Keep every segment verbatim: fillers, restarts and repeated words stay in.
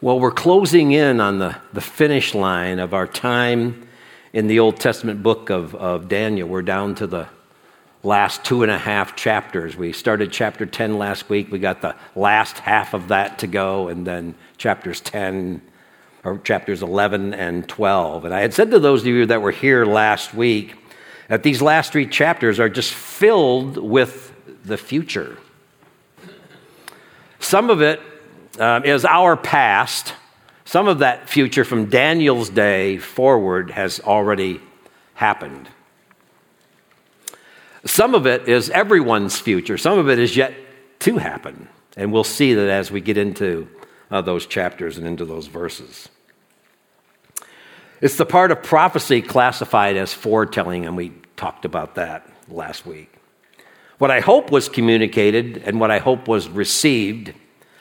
Well, we're closing in on the, the finish line of our time in the Old Testament book of, of Daniel. We're down to the last two and a half chapters. We started chapter ten last week. We got the last half of that to go, and then chapters ten, or chapters eleven and twelve. And I had said to those of you that were here last week that these last three chapters are just filled with the future. Some of it um, is our past. Some of that future from Daniel's day forward has already happened. Some of it is everyone's future. Some of it is yet to happen. And we'll see that as we get into uh, those chapters and into those verses. It's the part of prophecy classified as foretelling, and we talked about that last week. What I hope was communicated and what I hope was received,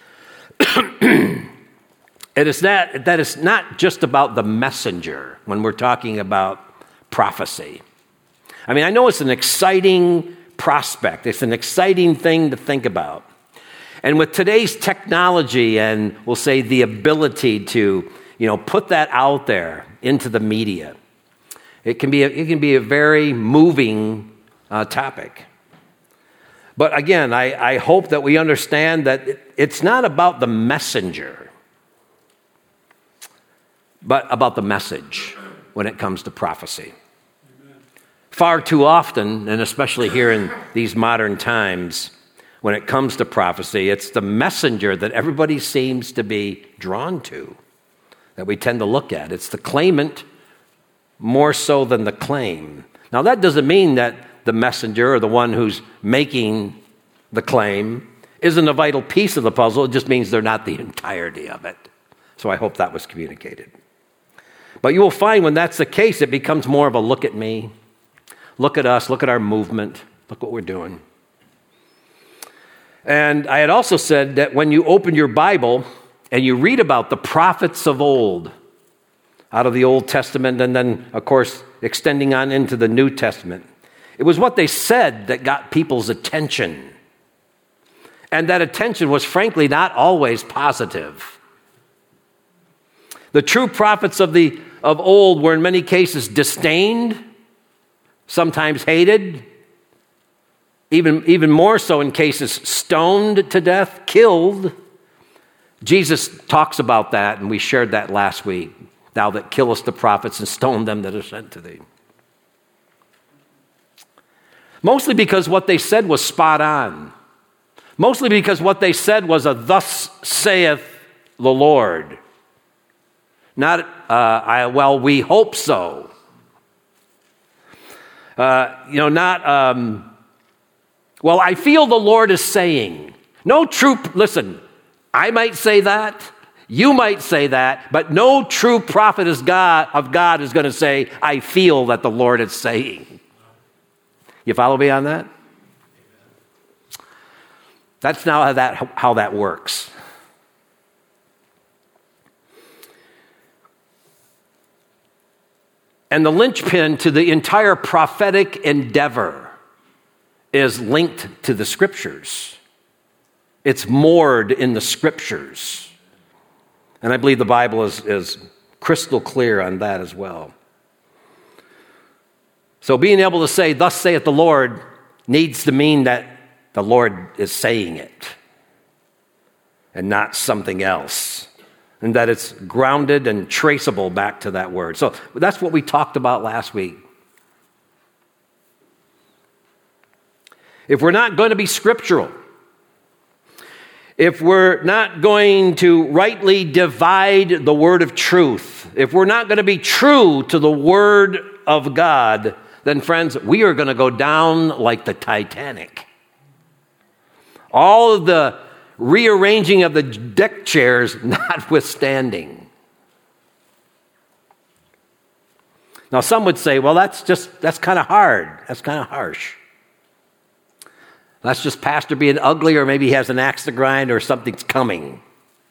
it is that, that it's not just about the messenger when we're talking about prophecy. I mean, I know it's an exciting prospect. It's an exciting thing to think about. And with today's technology and we'll say the ability to, you know, put that out there into the media, it can be a, it can be a very moving uh, topic. But again, I, I hope that we understand that it's not about the messenger, but about the message when it comes to prophecy. Far too often, and especially here in these modern times, when it comes to prophecy, it's the messenger that everybody seems to be drawn to, that we tend to look at. It's the claimant more so than the claim. Now, that doesn't mean that the messenger or the one who's making the claim isn't a vital piece of the puzzle. It just means they're not the entirety of it. So I hope that was communicated. But you will find when that's the case, it becomes more of a look at me. Look at us, look at our movement, look what we're doing. And I had also said that when you open your Bible and you read about the prophets of old, out of the Old Testament and then, of course, extending on into the New Testament, it was what they said that got people's attention. And that attention was frankly not always positive. The true prophets of the of old were in many cases disdained, sometimes hated, even, even more so in cases stoned to death, killed. Jesus talks about that, and we shared that last week. Thou that killest the prophets and stone them that are sent to thee. Mostly because what they said was spot on. Mostly because what they said was a thus saith the Lord. Not, uh, I, well, we hope so. Uh, you know, not, um, well, I feel the Lord is saying. No true, listen, I might say that, you might say that, but no true prophet is God, of God is going to say, I feel that the Lord is saying. You follow me on that? That's not how that, how that works. And the linchpin to the entire prophetic endeavor is linked to the Scriptures. It's moored in the Scriptures. And I believe the Bible is, is crystal clear on that as well. So being able to say, thus saith the Lord, needs to mean that the Lord is saying it and not something else. And that it's grounded and traceable back to that word. So that's what we talked about last week. If we're not going to be scriptural, if we're not going to rightly divide the word of truth, if we're not going to be true to the word of God, then friends, we are going to go down like the Titanic. All of the rearranging of the deck chairs notwithstanding. Now, some would say, well, that's just, that's kind of hard. That's kind of harsh. That's just pastor being ugly, or maybe he has an axe to grind, or something's coming.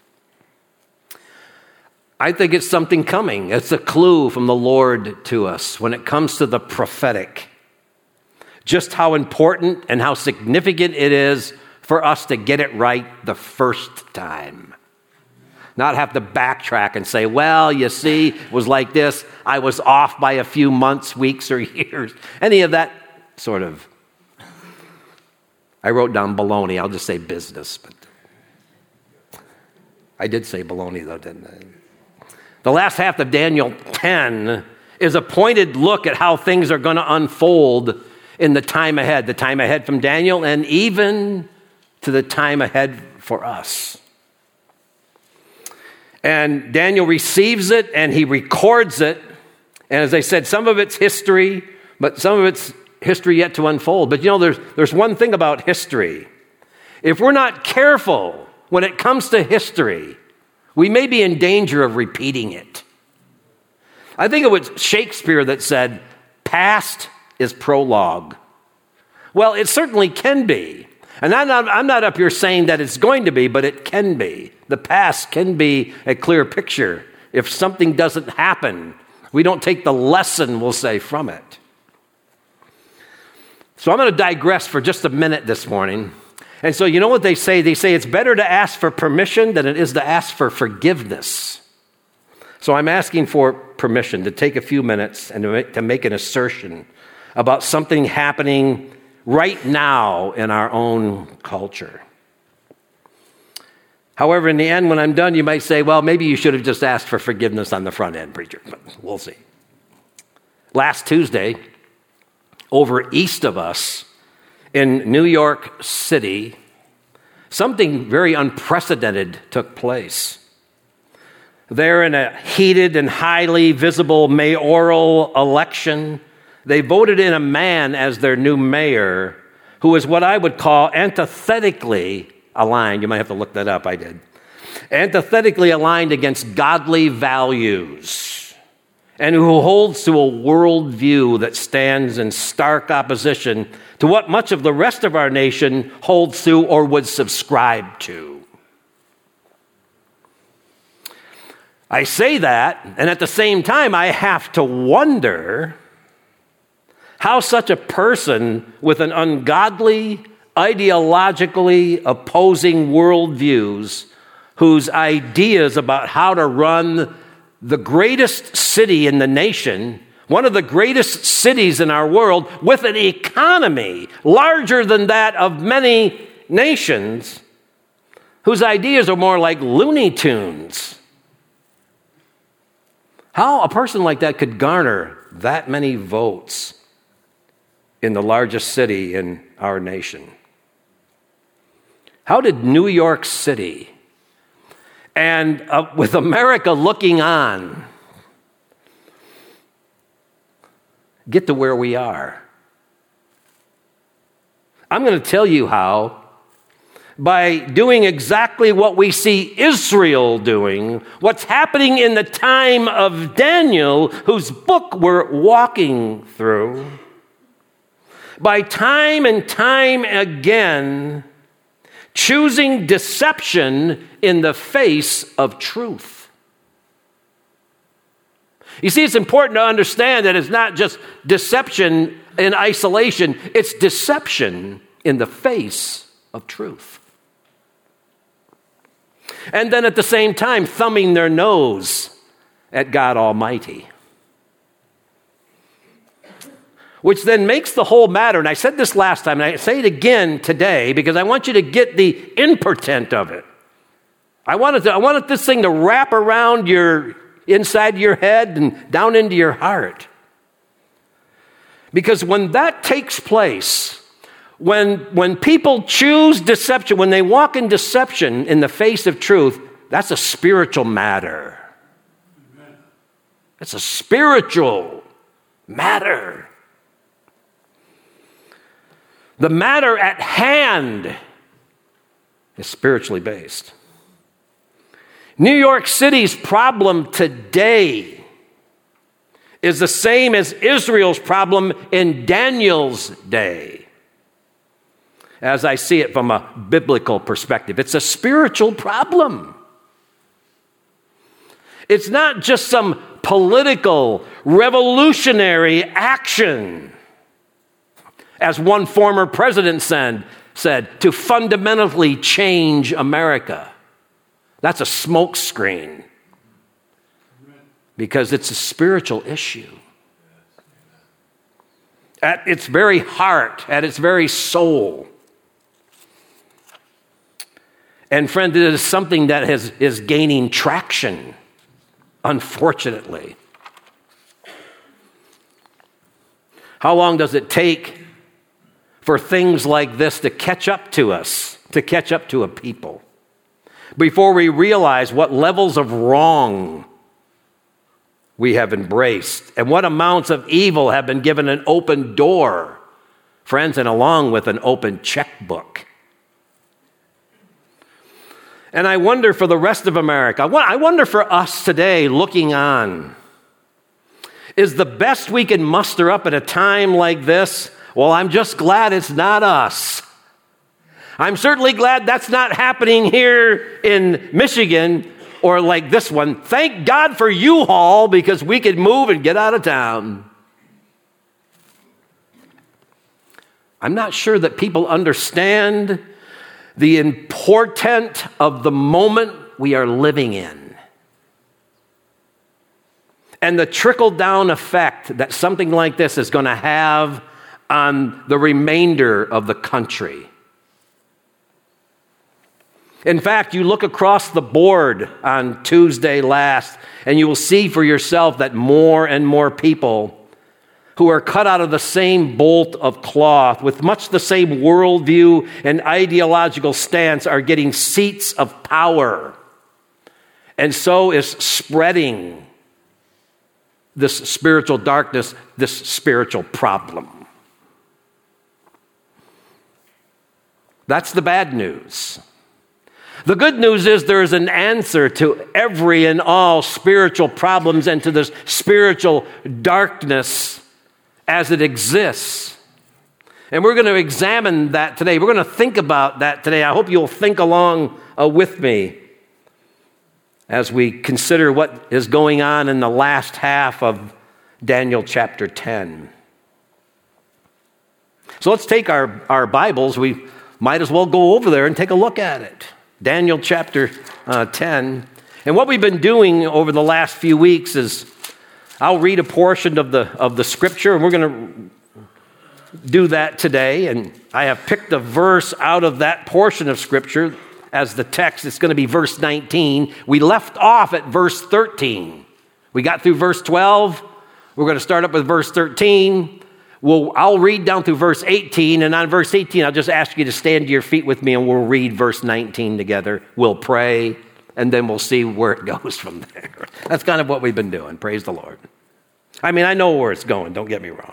I think it's something coming. It's a clue from the Lord to us when it comes to the prophetic. Just how important and how significant it is for us to get it right the first time. Not have to backtrack and say, well, you see, it was like this. I was off by a few months, weeks, or years. Any of that sort of. I wrote down baloney. I'll just say business. But I did say baloney, though, didn't I? The last half of Daniel ten is a pointed look at how things are going to unfold in the time ahead. The time ahead from Daniel and even to the time ahead for us. And Daniel receives it and he records it. And as I said, some of it's history, but some of it's history yet to unfold. But you know, there's, there's one thing about history. If we're not careful when it comes to history, we may be in danger of repeating it. I think it was Shakespeare that said, past is prologue. Well, it certainly can be. And I'm not, I'm not up here saying that it's going to be, but it can be. The past can be a clear picture. If something doesn't happen, we don't take the lesson, we'll say, from it. So I'm going to digress for just a minute this morning. And so you know what they say? They say it's better to ask for permission than it is to ask for forgiveness. So I'm asking for permission to take a few minutes and to make, to make an assertion about something happening right now in our own culture. However, in the end, when I'm done, you might say, well, maybe you should have just asked for forgiveness on the front end, preacher. But we'll see. Last Tuesday, over east of us in New York City, something very unprecedented took place. There, in a heated and highly visible mayoral election, they voted in a man as their new mayor who is what I would call antithetically aligned. You might have to look that up. I did. Antithetically aligned against godly values and who holds to a worldview that stands in stark opposition to what much of the rest of our nation holds to or would subscribe to. I say that, and at the same time, I have to wonder how such a person with an ungodly, ideologically opposing worldviews, whose ideas about how to run the greatest city in the nation, one of the greatest cities in our world, with an economy larger than that of many nations, whose ideas are more like Looney Tunes. How a person like that could garner that many votes in the largest city in our nation? How did New York City, and uh, with America looking on, get to where we are? I'm going to tell you how. By doing exactly what we see Israel doing, what's happening in the time of Daniel, whose book we're walking through. By time and time again, choosing deception in the face of truth. You see, it's important to understand that it's not just deception in isolation, it's deception in the face of truth. And then at the same time, thumbing their nose at God Almighty. Which then makes the whole matter, and I said this last time, and I say it again today, because I want you to get the impotent of it. I wanted, to, I wanted this thing to wrap around your, inside your head and down into your heart. Because when that takes place, when, when people choose deception, when they walk in deception in the face of truth, that's a spiritual matter. Amen. It's a spiritual matter. The matter at hand is spiritually based. New York City's problem today is the same as Israel's problem in Daniel's day, as I see it from a biblical perspective. It's a spiritual problem. It's not just some political, revolutionary action, as one former president said, said, to fundamentally change America. That's a smoke screen because it's a spiritual issue. At its very heart, at its very soul. And friend, it is something that has, is gaining traction, unfortunately. How long does it take for things like this to catch up to us, to catch up to a people, before we realize what levels of wrong we have embraced and what amounts of evil have been given an open door, friends, and along with an open checkbook? And I wonder for the rest of America, I wonder for us today looking on, is the best we can muster up at a time like this? Well, I'm just glad it's not us. I'm certainly glad that's not happening here in Michigan or like this one. Thank God for U-Haul because we could move and get out of town. I'm not sure that people understand the importance of the moment we are living in and the trickle-down effect that something like this is going to have on the remainder of the country. In fact, you look across the board on Tuesday last, and you will see for yourself that more and more people who are cut out of the same bolt of cloth, with much the same worldview and ideological stance, are getting seats of power. And so is spreading this spiritual darkness, this spiritual problem. That's the bad news. The good news is there is an answer to every and all spiritual problems and to this spiritual darkness as it exists. And we're going to examine that today. We're going to think about that today. I hope you'll think along uh, with me as we consider what is going on in the last half of Daniel chapter ten. So let's take our, our Bibles. We might as well go over there and take a look at it. Daniel chapter uh, ten. And what we've been doing over the last few weeks is I'll read a portion of the of the scripture, and we're going to do that today. And I have picked a verse out of that portion of scripture as the text. It's going to be verse nineteen. We left off at verse thirteen. We got through verse twelve. We're going to start up with verse thirteen. Well, I'll read down through verse eighteen, and on verse eighteen, I'll just ask you to stand to your feet with me, and we'll read verse nineteen together. We'll pray, and then we'll see where it goes from there. That's kind of what we've been doing. Praise the Lord. I mean, I know where it's going. Don't get me wrong.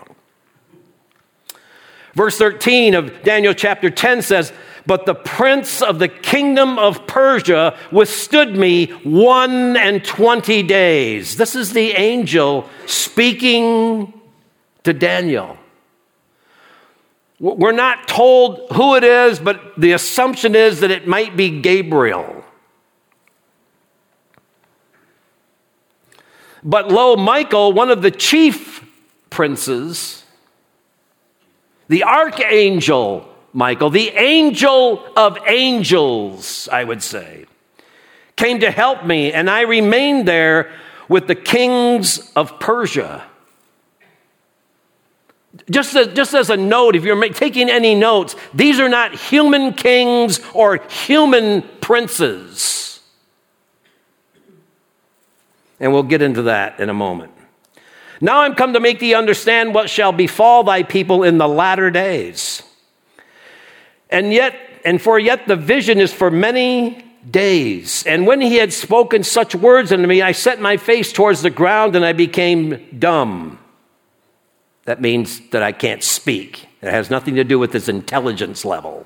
Verse thirteen of Daniel chapter ten says, "But the prince of the kingdom of Persia withstood me one and twenty days." This is the angel speaking to Daniel. We're not told who it is, but the assumption is that it might be Gabriel. But lo, Michael, one of the chief princes, the archangel Michael, the angel of angels, I would say, came to help me, and I remained there with the kings of Persia. Just as, just as a note, if you're taking any notes, these are not human kings or human princes. And we'll get into that in a moment. Now I'm come to make thee understand what shall befall thy people in the latter days. And yet, and for yet the vision is for many days. And when he had spoken such words unto me, I set my face towards the ground and I became dumb. That means that I can't speak. It has nothing to do with his intelligence level.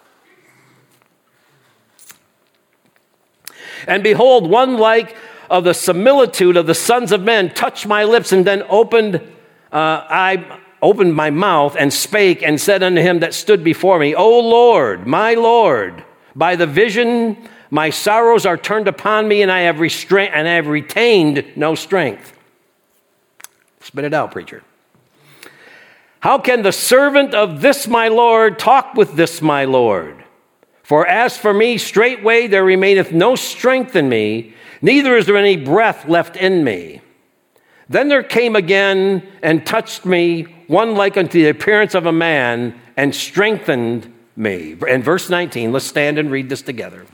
And behold, one like of the similitude of the sons of men touched my lips, and then opened, uh, I opened my mouth and spake and said unto him that stood before me, O Lord, my Lord, by the vision my sorrows are turned upon me, and I have restrained and I have retained no strength. Spit it out, preacher. How can the servant of this my Lord talk with this my Lord? For as for me, straightway there remaineth no strength in me, neither is there any breath left in me. Then there came again and touched me one like unto the appearance of a man, and strengthened me. In verse nineteen, let's stand and read this together.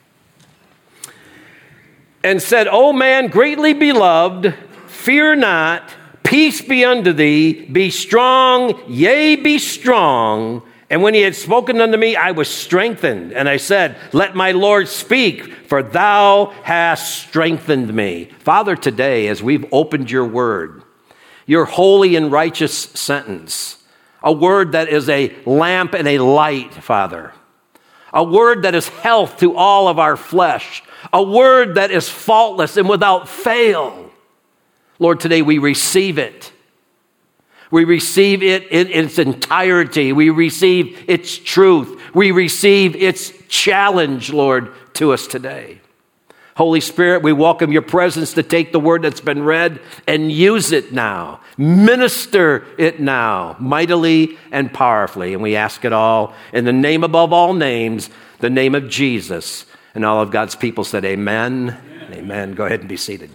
And said, O man greatly beloved, fear not, peace be unto thee, be strong, yea, be strong. And when he had spoken unto me, I was strengthened. And I said, let my Lord speak, for thou hast strengthened me. Father, today, as we've opened your word, your holy and righteous sentence, a word that is a lamp and a light, Father, a word that is health to all of our flesh, a word that is faultless and without fail. Lord, today we receive it. We receive it in its entirety. We receive its truth. We receive its challenge, Lord, to us today. Holy Spirit, we welcome your presence to take the word that's been read and use it now. Minister it now, mightily and powerfully. And we ask it all in the name above all names, the name of Jesus. And all of God's people said, amen. Amen. Amen. Go ahead and be seated.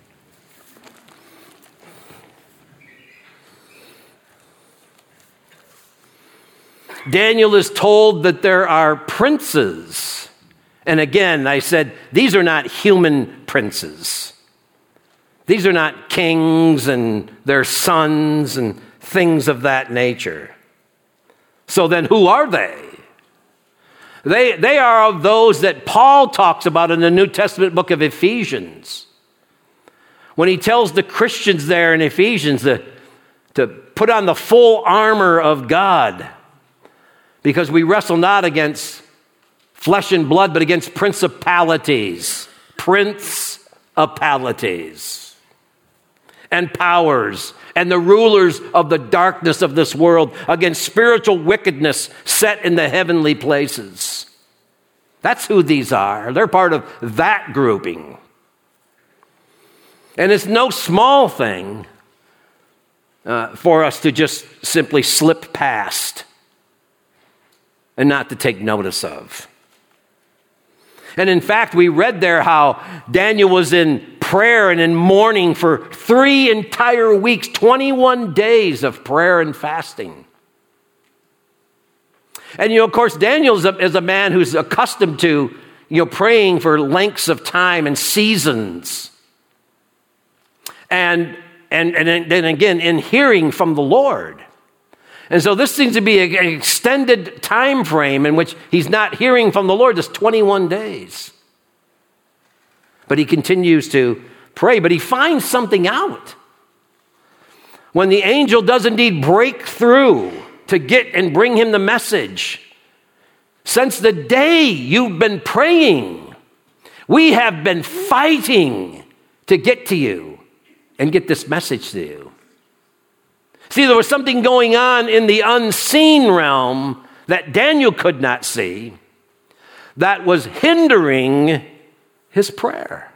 Daniel is told that there are princes. And again, I said, these are not human princes. These are not kings and their sons and things of that nature. So then who are they? They, they are of those that Paul talks about in the New Testament book of Ephesians. When he tells the Christians there in Ephesians to, to put on the full armor of God, because we wrestle not against flesh and blood, but against principalities, principalities, and powers, and the rulers of the darkness of this world, against spiritual wickedness set in the heavenly places. That's who these are. They're part of that grouping. And it's no small thing uh, for us to just simply slip past and not to take notice of. And in fact, we read there how Daniel was in prayer and in mourning for three entire weeks, twenty-one days of prayer and fasting. And, you know, of course, Daniel is a, is a man who's accustomed to, you know, praying for lengths of time and seasons. And, and, and then again, in hearing from the Lord. And so this seems to be an extended time frame in which he's not hearing from the Lord, just twenty-one days. But he continues to pray, but he finds something out. When the angel does indeed break through to get and bring him the message, since the day you've been praying, we have been fighting to get to you and get this message to you. See, there was something going on in the unseen realm that Daniel could not see that was hindering his prayer.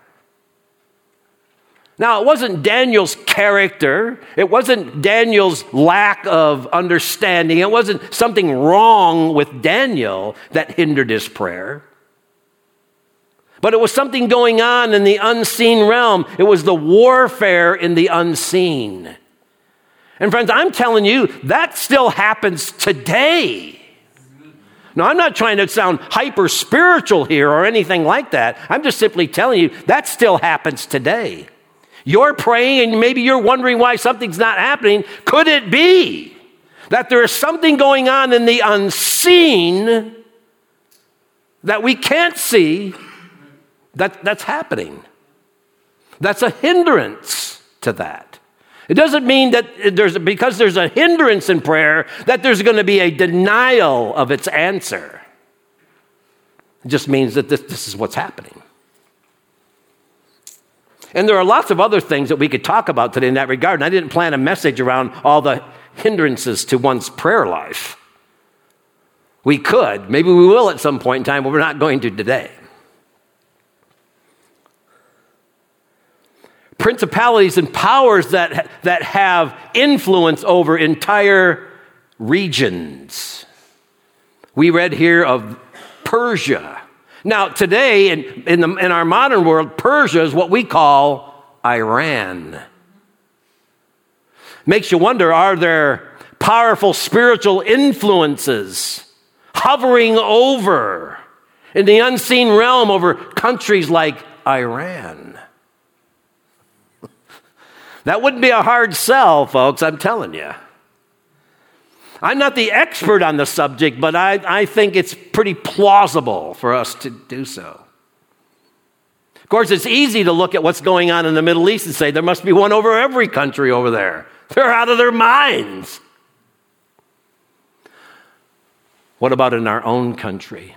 Now, it wasn't Daniel's character. It wasn't Daniel's lack of understanding. It wasn't something wrong with Daniel that hindered his prayer. But it was something going on in the unseen realm. It was the warfare in the unseen. And friends, I'm telling you, that still happens today. Now, I'm not trying to sound hyper-spiritual here or anything like that. I'm just simply telling you, that still happens today. You're praying and maybe you're wondering why something's not happening. Could it be that there is something going on in the unseen that we can't see that, that's happening? That's a hindrance to that. It doesn't mean that there's because there's a hindrance in prayer that there's going to be a denial of its answer. It just means that this, this is what's happening. And there are lots of other things that we could talk about today in that regard. And I didn't plan a message around all the hindrances to one's prayer life. We could. Maybe we will at some point in time, but we're not going to today. Principalities and powers that, that have influence over entire regions. We read here of Persia. Now, today, in, in, the, in our modern world, Persia is what we call Iran. Makes you wonder, are there powerful spiritual influences hovering over in the unseen realm over countries like Iran? That wouldn't be a hard sell, folks, I'm telling you. I'm not the expert on the subject, but I, I think it's pretty plausible for us to do so. Of course, it's easy to look at what's going on in the Middle East and say there must be one over every country over there. They're out of their minds. What about in our own country?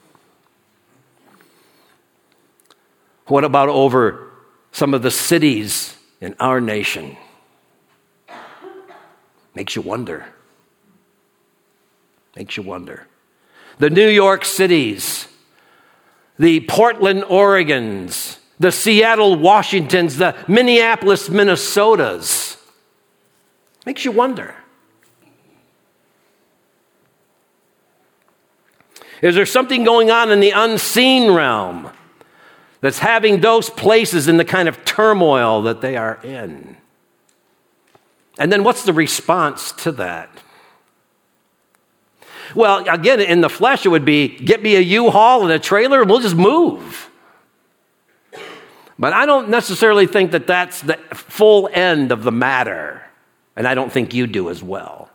What about over some of the cities in our nation? Makes you wonder. Makes you wonder. The New York cities, the Portland, Oregons, the Seattle, Washingtons, the Minneapolis, Minnesotas. Makes you wonder. Is there something going on in the unseen realm that's having those places in the kind of turmoil that they are in? And then what's the response to that? Well, again, in the flesh, it would be, get me a U-Haul and a trailer, and we'll just move. But I don't necessarily think that that's the full end of the matter. And I don't think you do as well.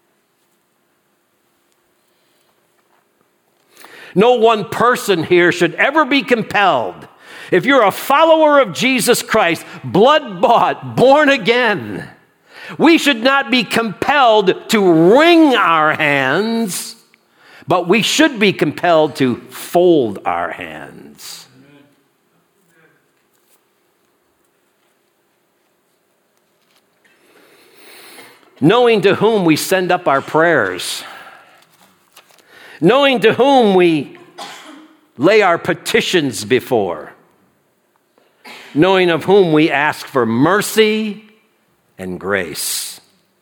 No one person here should ever be compelled. If you're a follower of Jesus Christ, blood-bought, born again, we should not be compelled to wring our hands, but we should be compelled to fold our hands. Knowing to whom we send up our prayers, knowing to whom we lay our petitions before, knowing of whom we ask for mercy and grace.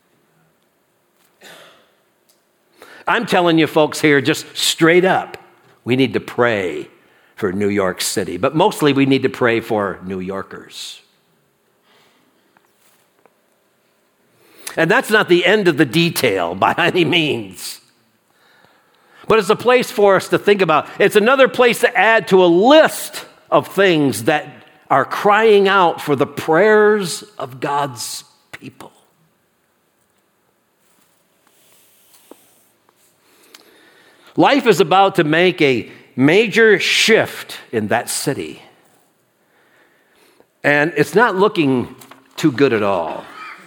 I'm telling you folks here, just straight up, we need to pray for New York City, but mostly we need to pray for New Yorkers. And that's not the end of the detail by any means. But it's a place for us to think about. It's another place to add to a list of things that are crying out for the prayers of God's people. Life is about to make a major shift in that city. And it's not looking too good at all.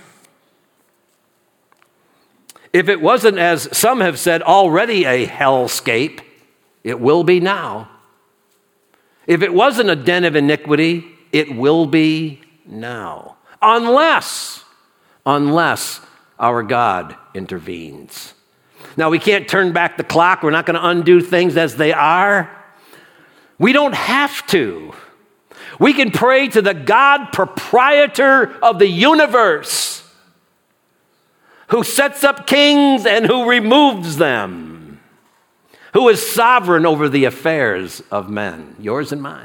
If it wasn't, as some have said, already a hellscape, it will be now. If it wasn't a den of iniquity, it will be now. Unless, unless our God intervenes. Now, we can't turn back the clock. We're not going to undo things as they are. We don't have to. We can pray to the God proprietor of the universe, who sets up kings and who removes them, who is sovereign over the affairs of men, yours and mine.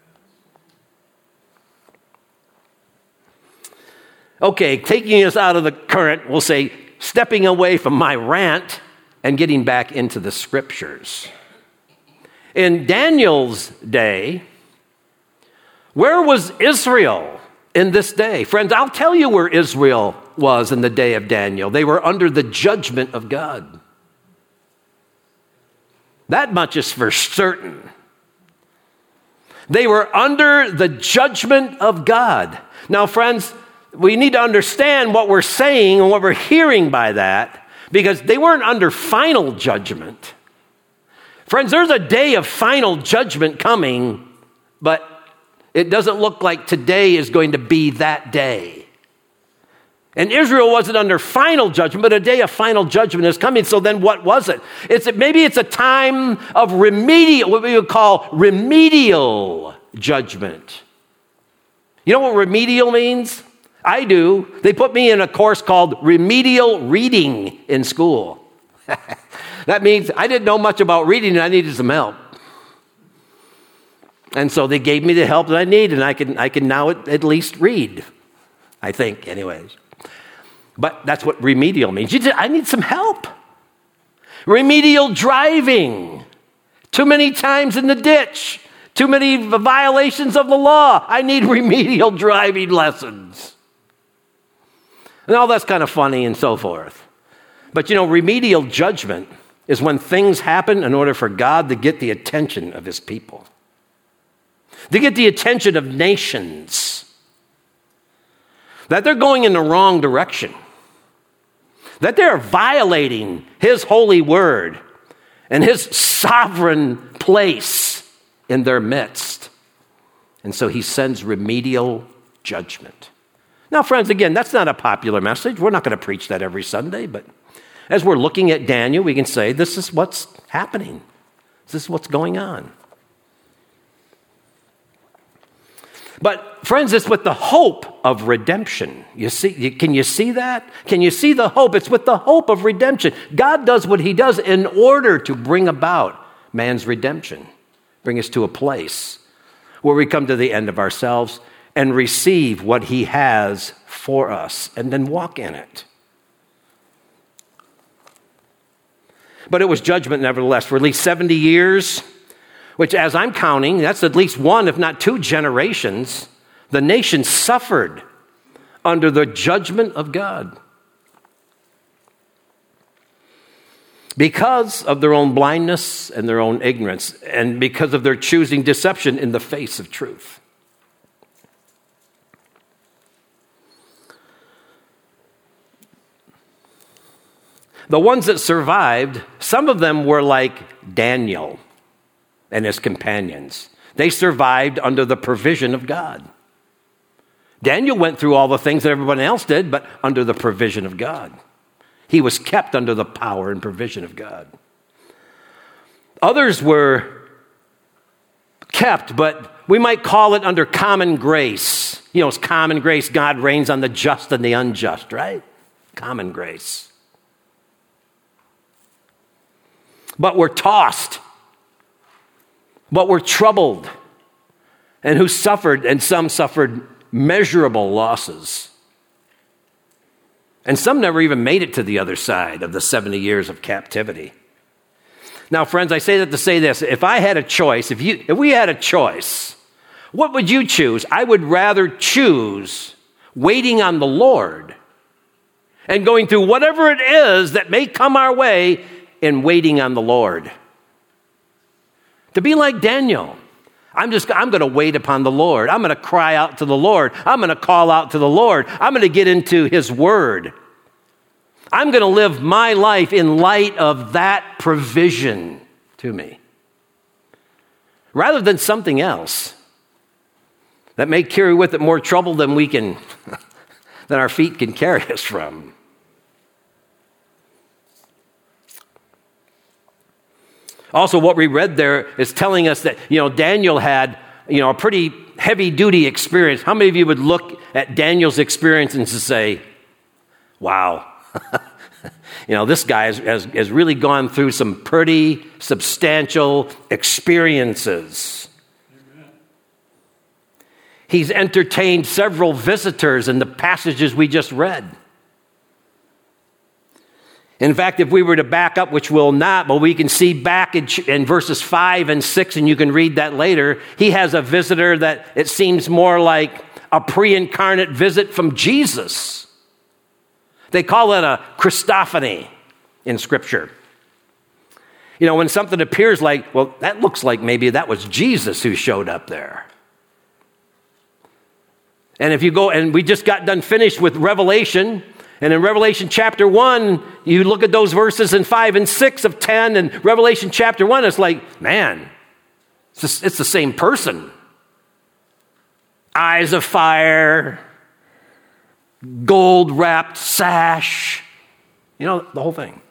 Okay, taking us out of the current, we'll say, stepping away from my rant and getting back into the scriptures. In Daniel's day, where was Israel in this day? Friends, I'll tell you where Israel was in the day of Daniel. They were under the judgment of God. That much is for certain. They were under the judgment of God. Now, friends, we need to understand what we're saying and what we're hearing by that, because they weren't under final judgment. Friends, there's a day of final judgment coming, but it doesn't look like today is going to be that day. And Israel wasn't under final judgment, but a day of final judgment is coming. So then what was it? It's maybe it's a time of remedial, what we would call remedial judgment. You know what remedial means? I do. They put me in a course called remedial reading in school. That means I didn't know much about reading and I needed some help. And so they gave me the help that I need, and I can, I can now at, at least read, I think, anyways. But that's what remedial means. You just, I need some help. Remedial driving. Too many times in the ditch. Too many violations of the law. I need remedial driving lessons. And all that's kind of funny and so forth. But you know, remedial judgment is when things happen in order for God to get the attention of his people. To get the attention of nations. That they're going in the wrong direction. That they're violating his holy word and his sovereign place in their midst. And so he sends remedial judgment. Now, friends, again, that's not a popular message. We're not going to preach that every Sunday, but as we're looking at Daniel, we can say this is what's happening. This is what's going on. But friends, it's with the hope of redemption. You see, can you see that? Can you see the hope? It's with the hope of redemption. God does what he does in order to bring about man's redemption. Bring us to a place where we come to the end of ourselves and receive what he has for us and then walk in it. But it was judgment nevertheless for at least seventy years. Which, as I'm counting, that's at least one, if not two generations, the nation suffered under the judgment of God because of their own blindness and their own ignorance, and because of their choosing deception in the face of truth. The ones that survived, some of them were like Daniel and his companions. They survived under the provision of God. Daniel went through all the things that everyone else did, but under the provision of God. He was kept under the power and provision of God. Others were kept, but we might call it under common grace. You know, it's common grace. God reigns on the just and the unjust, right? Common grace. But we're tossed. But were troubled, and who suffered, and some suffered measurable losses. And some never even made it to the other side of the seventy years of captivity. Now, friends, I say that to say this. If I had a choice, if you, if we had a choice, what would you choose? I would rather choose waiting on the Lord and going through whatever it is that may come our way in waiting on the Lord. To be like Daniel. I'm just, I'm going to wait upon the Lord. I'm going to cry out to the Lord. I'm going to call out to the Lord. I'm going to get into his word. I'm going to live my life in light of that provision to me. Rather than something else that may carry with it more trouble than we can, than our feet can carry us from. Also, what we read there is telling us that, you know, Daniel had, you know, a pretty heavy-duty experience. How many of you would look at Daniel's experience and say, wow, you know, this guy has, has, has really gone through some pretty substantial experiences. Amen. He's entertained several visitors in the passages we just read. In fact, if we were to back up, which we'll not, but we can see back in, in verses five and six, and you can read that later, he has a visitor that it seems more like a pre-incarnate visit from Jesus. They call it a Christophany in Scripture. You know, when something appears like, well, that looks like maybe that was Jesus who showed up there. And if you go, and we just got done finished with Revelation. And in Revelation chapter one, you look at those verses in five and six of ten, and Revelation chapter one, it's like, man, it's, just, it's the same person. Eyes of fire, gold-wrapped sash, you know, the whole thing.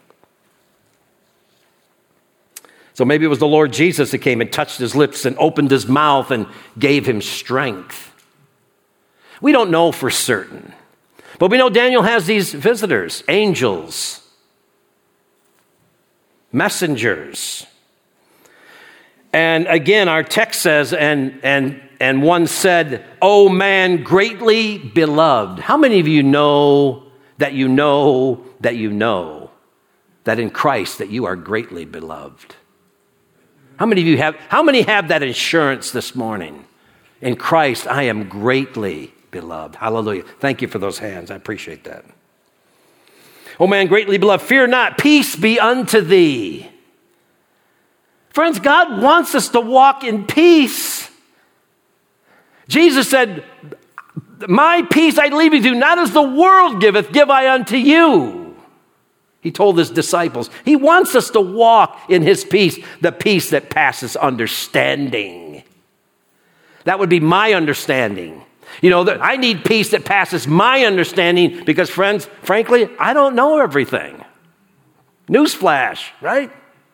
So maybe it was the Lord Jesus that came and touched his lips and opened his mouth and gave him strength. We don't know for certain. But we know Daniel has these visitors, angels, messengers. And again, our text says, and and and one said, "O man, greatly beloved." How many of you know that you know that you know that in Christ that you are greatly beloved? How many of you have, how many have that assurance this morning? In Christ, I am greatly beloved. Hallelujah. Thank you for those hands. I appreciate that. "O man, greatly beloved, fear not, peace be unto thee." Friends, God wants us to walk in peace. Jesus said, "My peace I leave with you, not as the world giveth, give I unto you." He told his disciples. He wants us to walk in his peace, the peace that passes understanding. That would be my understanding. You know, I need peace that passes my understanding because, friends, frankly, I don't know everything. Newsflash, right?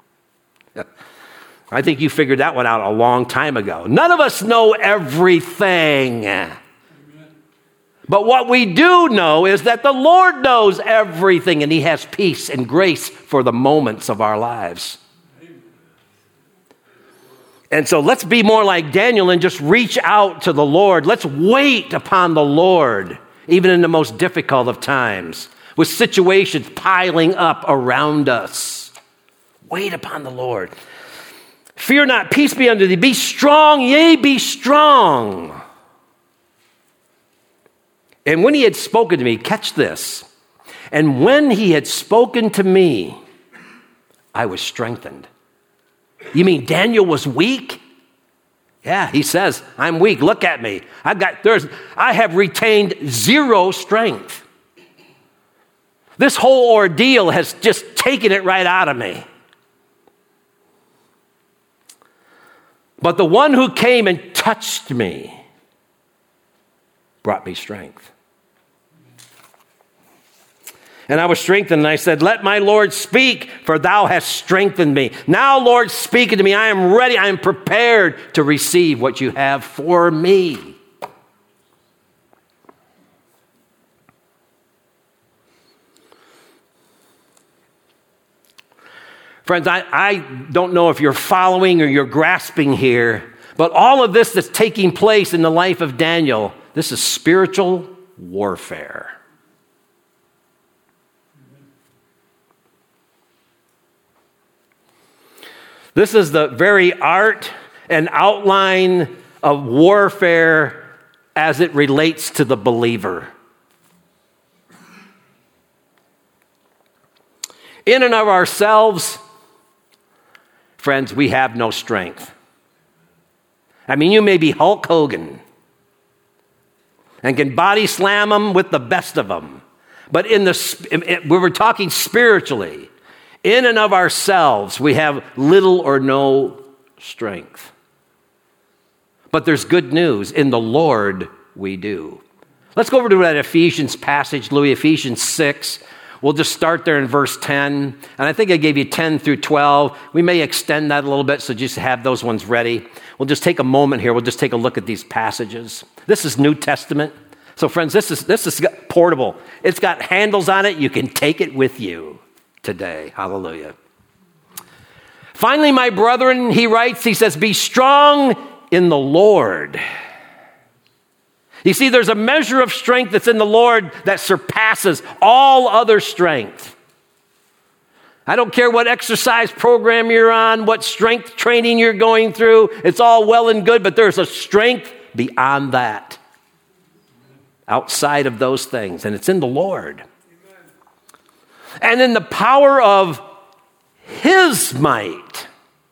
I think you figured that one out a long time ago. None of us know everything. Amen. But what we do know is that the Lord knows everything, and he has peace and grace for the moments of our lives. Amen. And so let's be more like Daniel and just reach out to the Lord. Let's wait upon the Lord, even in the most difficult of times, with situations piling up around us. Wait upon the Lord. "Fear not, peace be unto thee. Be strong, yea, be strong." And when he had spoken to me, catch this. And when he had spoken to me, I was strengthened. You mean Daniel was weak? Yeah, he says, "I'm weak. Look at me. I've got, there's, I have retained zero strength. This whole ordeal has just taken it right out of me. But the one who came and touched me brought me strength. And I was strengthened, and I said, "Let my Lord speak, for thou hast strengthened me. Now, Lord, speak unto me. I am ready. I am prepared to receive what you have for me." Friends, I, I don't know if you're following or you're grasping here, but all of this that's taking place in the life of Daniel, this is spiritual warfare. This is the very art and outline of warfare as it relates to the believer. In and of ourselves, friends, we have no strength. I mean, you may be Hulk Hogan and can body slam them with the best of them. But in the, we were talking spiritually. In and of ourselves, we have little or no strength. But there's good news. In the Lord, we do. Let's go over to that Ephesians passage, Louis, Ephesians six. We'll just start there in verse ten. And I think I gave you ten through twelve. We may extend that a little bit, so just have those ones ready. We'll just take a moment here. We'll just take a look at these passages. This is New Testament. So friends, this is this is portable. It's got handles on it. You can take it with you today. Hallelujah. Finally, my brethren, he writes, he says, be strong in the Lord. You see, there's a measure of strength that's in the Lord that surpasses all other strength. I don't care what exercise program you're on, what strength training you're going through. It's all well and good, but there's a strength beyond that, outside of those things, and it's in the Lord. And in the power of his might,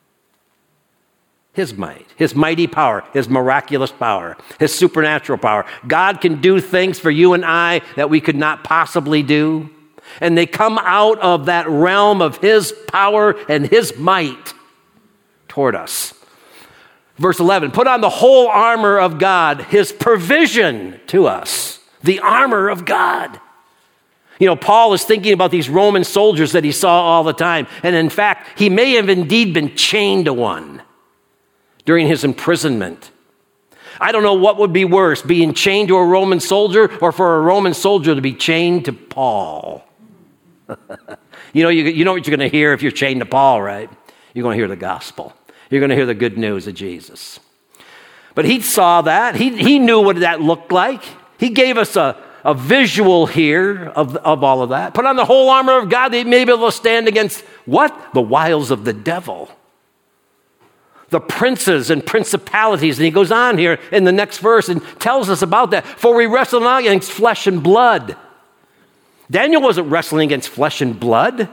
his might, his mighty power, his miraculous power, his supernatural power. God can do things for you and I that we could not possibly do. And they come out of that realm of his power and his might toward us. Verse eleven, put on the whole armor of God, his provision to us, the armor of God. You know, Paul is thinking about these Roman soldiers that he saw all the time. And in fact, he may have indeed been chained to one during his imprisonment. I don't know what would be worse, being chained to a Roman soldier or for a Roman soldier to be chained to Paul. you know, you, you know what you're going to hear if you're chained to Paul, right? You're going to hear the gospel. you're going to hear the good news of Jesus. But he saw that. He, he knew what that looked like. He gave us a, a visual here of, of all of that. Put on the whole armor of God that you may be able to stand against what? The wiles of the devil. The princes and principalities. And he goes on here in the next verse and tells us about that. For we wrestle not against flesh and blood. Daniel wasn't wrestling against flesh and blood.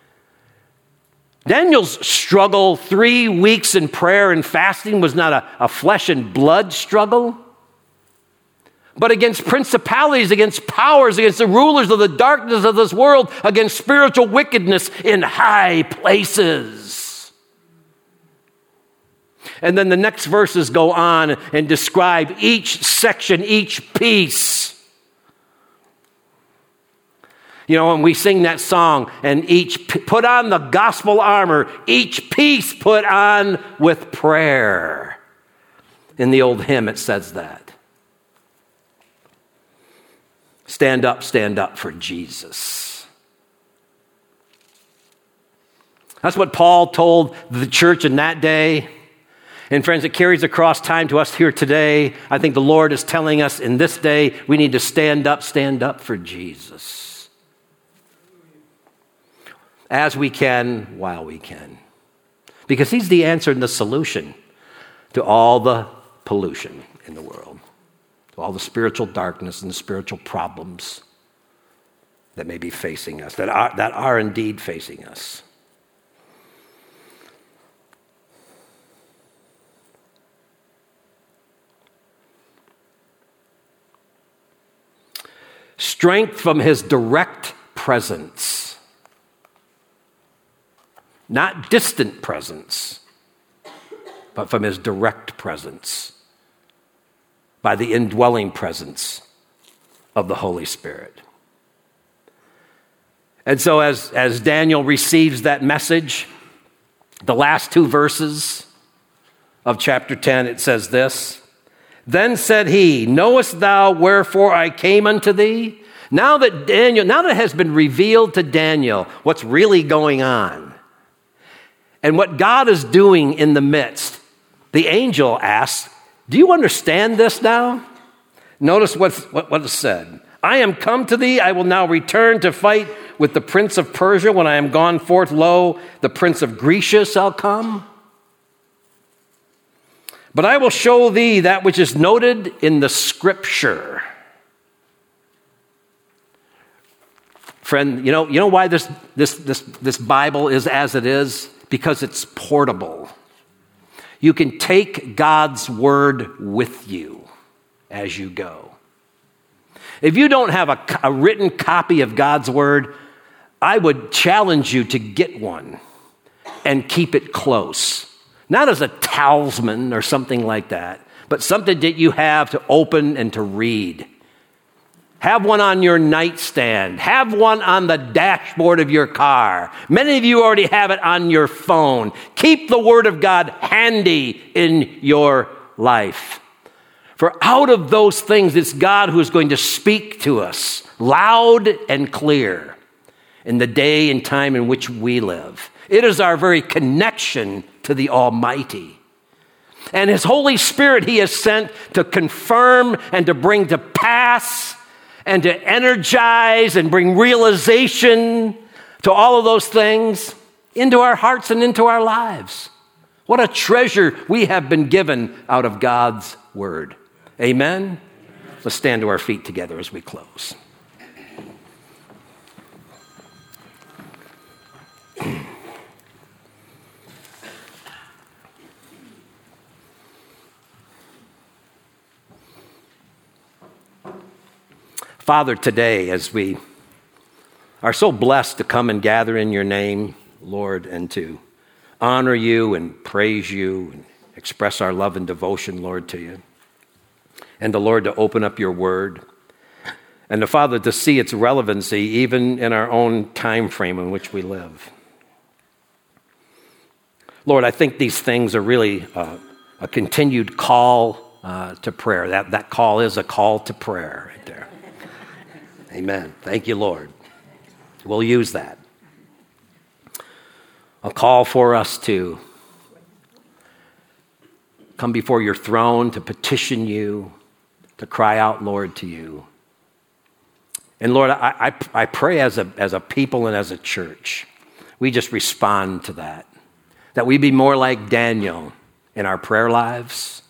Daniel's struggle, three weeks in prayer and fasting, was not a, a flesh and blood struggle, but against principalities, against powers, against the rulers of the darkness of this world, against spiritual wickedness in high places. And then the next verses go on and describe each section, each piece. You know, when we sing that song, and each put on the gospel armor, each piece put on with prayer. In the old hymn, it says that. Stand up, stand up for Jesus. That's what Paul told the church in that day. And friends, it carries across time to us here today. I think the Lord is telling us in this day, we need to stand up, stand up for Jesus. As we can, while we can. Because he's the answer and the solution to all the pollution in the world, to all the spiritual darkness and the spiritual problems that may be facing us, that are, that are indeed facing us. Strength from his direct presence. Not distant presence, but from his direct presence, by the indwelling presence of the Holy Spirit. And so as, as Daniel receives that message, the last two verses of chapter ten, it says this, Then said he, Knowest thou wherefore I came unto thee? Now that Daniel, now that it has been revealed to Daniel what's really going on, and what God is doing in the midst, the angel asks, do you understand this now? Notice what's, what, what is said. I am come to thee, I will now return to fight with the prince of Persia. When I am gone forth, lo, the prince of Grecia shall come. But I will show thee that which is noted in the scripture. Friend, you know, you know why this, this, this, this Bible is as it is? Because it's portable. You can take God's word with you as you go. If you don't have a, a written copy of God's word, I would challenge you to get one and keep it close. Not as a talisman or something like that, but something that you have to open and to read. Have one on your nightstand. Have one on the dashboard of your car. Many of you already have it on your phone. Keep the Word of God handy in your life. For out of those things, it's God who is going to speak to us loud and clear in the day and time in which we live. It is our very connection to the Almighty. And His Holy Spirit He has sent to confirm and to bring to pass and to energize and bring realization to all of those things into our hearts and into our lives. What a treasure we have been given out of God's Word. Amen? Let's stand to our feet together as we close. Father, today, as we are so blessed to come and gather in your name, Lord, and to honor you and praise you and express our love and devotion, Lord, to you, and the Lord to open up your word, and the Father to see its relevancy even in our own time frame in which we live. Lord, I think these things are really uh, a continued call uh, to prayer. That, that call is a call to prayer right there. Amen. Thank you, Lord. We'll use that. A call for us to come before your throne to petition you, to cry out, Lord, to you. And Lord, I, I, I pray as a, as a people and as a church, we just respond to that. That we be more like Daniel in our prayer lives.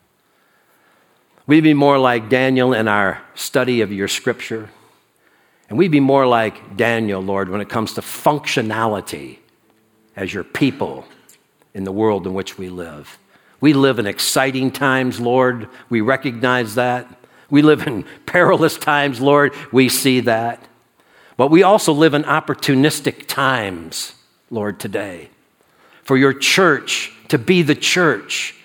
We be more like Daniel in our study of your scripture. And we be more like Daniel, Lord, when it comes to functionality as your people in the world in which we live. We live in exciting times, Lord. We recognize that. We live in perilous times, Lord. We see that. But we also live in opportunistic times, Lord, today. For your church to be the church.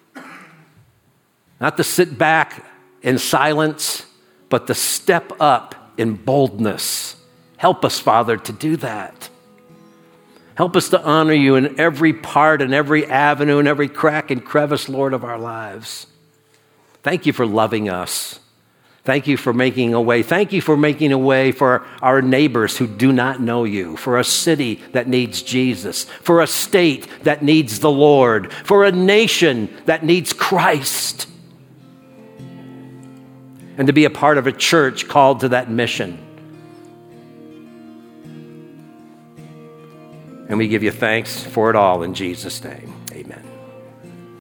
Not to sit back in silence, but to step up in boldness. Help us, Father, to do that. Help us to honor you in every part and every avenue and every crack and crevice, Lord, of our lives. Thank you for loving us. Thank you for making a way. Thank you for making a way for our neighbors who do not know you, for a city that needs Jesus, for a state that needs the Lord, for a nation that needs Christ. And to be a part of a church called to that mission. And we give you thanks for it all in Jesus' name. Amen.